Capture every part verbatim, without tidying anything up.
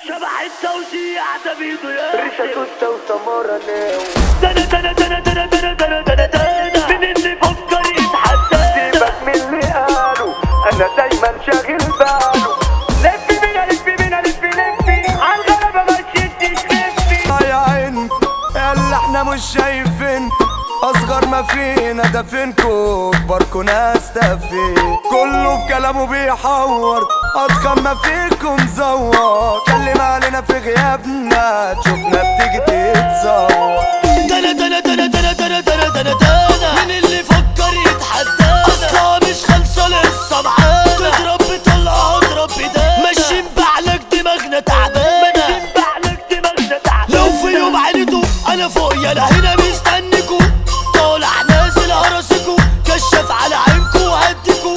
شبح التوزيع ده بيده يا ريشة توستة وسمارة ناو. دنا دنا دنا دنا دنا دنا دنا دنا مين اللي فكر يتحدى؟ سيبك من اللي قالوا، أنا دايما شاغل باله. لفي بينا لفي بينا لفي لفي عالغلبة ما تشدش لفي. يا عين يلا احنا مش شايفين، أصغر ما فينا ده فينكو كباركو ناس تافهين. كله في كلامه بيحور، أضخم ما فيكم مزور. كلم علينا في غيابنا تشوفنا بتيجي تتصور. دنا دنا دنا دنا دنا دنا دنا دنا مين اللي فكر يتحدانا؟ أصلا مش خالصة لسه معانا، تضرب بطلقة اضرب بدانا، ماشيين بعلك دماغنا تعبانة، ماشيين بعلك دماغنا تعبانة. لو في يوم عينتوا أنا فوق يلا هنا مستنيكوا، طالع نازل هرسكوا، كشف على عينكوا وهديكوا.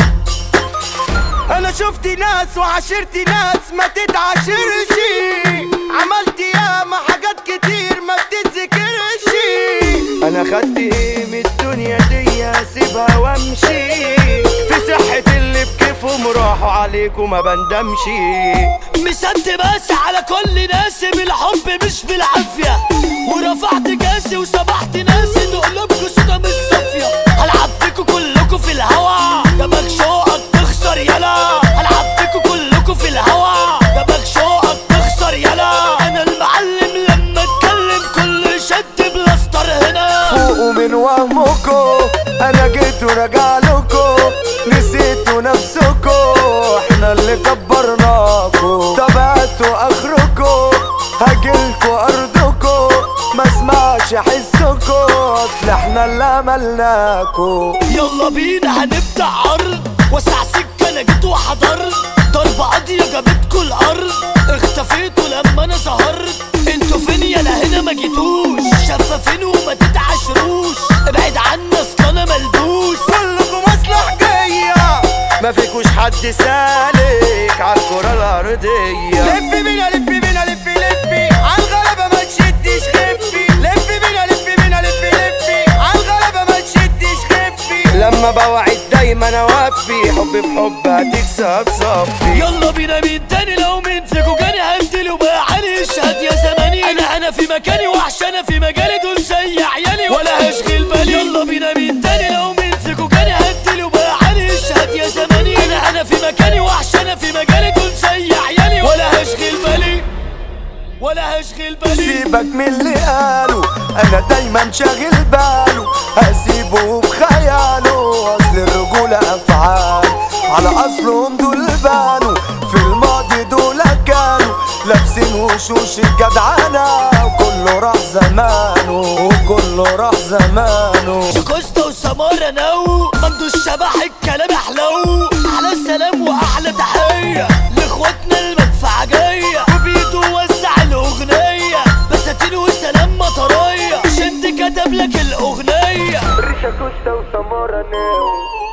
انا شفت ناس وعاشرت ناس ما تتعاشرش، عملت ياما حاجات كتير ما بتتذكرش. انا خدت ايه من الدنيا دي اسيبها وامشي، في صحة اللي بكيفهم راحوا عليكم ما بندمش. مسنت بس على كل ناس بالحب مش بالعافية، ورفعت كاسي وسبحت ناسي تقلبكوا صوتا مش صافية. هلعب بيكوا كلكوا في الهوا، دماغ شوقك تخسر يلا. هلعب بيكوا كلكوا في الهوا، دماغ شوقك تخسر يلا. انا المعلم لما اتكلم كل شد بلاستر هنا. فوقوا من وهمكوا انا جيت وراجع لكوا، نسيتوا نفسكوا احنا اللي كبرناكوا. طب هاتوا اخركوا هجيلكوا ارضكوا، ما اسمعش احسكوا اصل احنا اللي عملناكوا. يلا بينا هنبدأ عرض، وسع سكة انا جيت وحضرت، ضربة قاضية جابتكوا الارض. اختفيتوا لما انا ظهرت، انتوا فين يالا هنا ما جيتوش، شفافين وما تتعاشروش، ابعد عنا اصل انا ملبوس. كلكوا مصلح جاية ما فيكوش حد سالك عالكرة الارضية. لف بينا لف بينا لف لفي عالغلبة ما تشدش خفي. لف بينا لف بينا لف لفي عالغلبة ما تشدش خفي. لما بوعد دايما اوفي، حب في حب هتكسب صفي. يلا بينا مين تاني لو مين فيكوا جاني هبدل وبقى علي الشهد يا زماني. انا انا في مكاني وحش انا في مجالي، دول زي عيالي ولا هشغل بالي. يلا بينا مين تاني لو مين فيكوا جاني هبدل وبقى علي الشهد يا زماني. انا انا في مكاني وحش انا في مجالي، دول زي عيالي ولا هشغل بالي ولا هشغل بالي. سيبك من اللي قالوا، انا دايما شاغل باله. هسيبه بخياله اصل الرجولة افعال، على اصلهم دول بانوا في الماضي دول كانوا لابسين وشوش الجدعنة. وكله راح زمانه وكله راح زمانه. شكوستا وسمارة نو ممدو الشبح الكلام حلو. احلى سلام واحلى تحية لاخواتنا المدفعة جاية، وبيدو وزع الاغنية بساتين وسلام مطرية. شد كتب لك الاغنية. ريشة توستة وسمارة ناو.